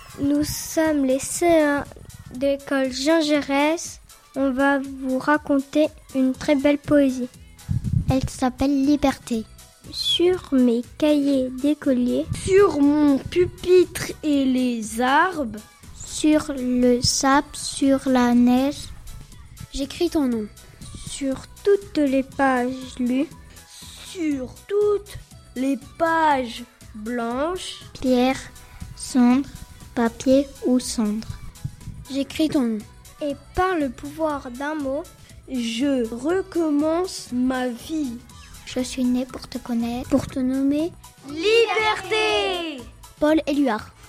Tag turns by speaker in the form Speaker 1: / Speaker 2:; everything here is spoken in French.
Speaker 1: Nous sommes les CE1 de l'école Jean Jaurès. On va vous raconter une très belle poésie.
Speaker 2: Elle s'appelle Liberté.
Speaker 1: Sur mes cahiers d'écolier,
Speaker 3: sur mon pupitre et les arbres,
Speaker 2: sur le sable, sur la neige,
Speaker 3: j'écris ton nom.
Speaker 1: Sur toutes les pages lues,
Speaker 3: sur toutes les pages blanches,
Speaker 2: pierre, cendre, papier ou cendre.
Speaker 3: J'écris ton nom.
Speaker 1: Et par le pouvoir d'un mot,
Speaker 3: je recommence ma vie.
Speaker 2: Je suis né pour te connaître,
Speaker 3: pour te nommer
Speaker 1: Liberté.
Speaker 2: Paul Éluard.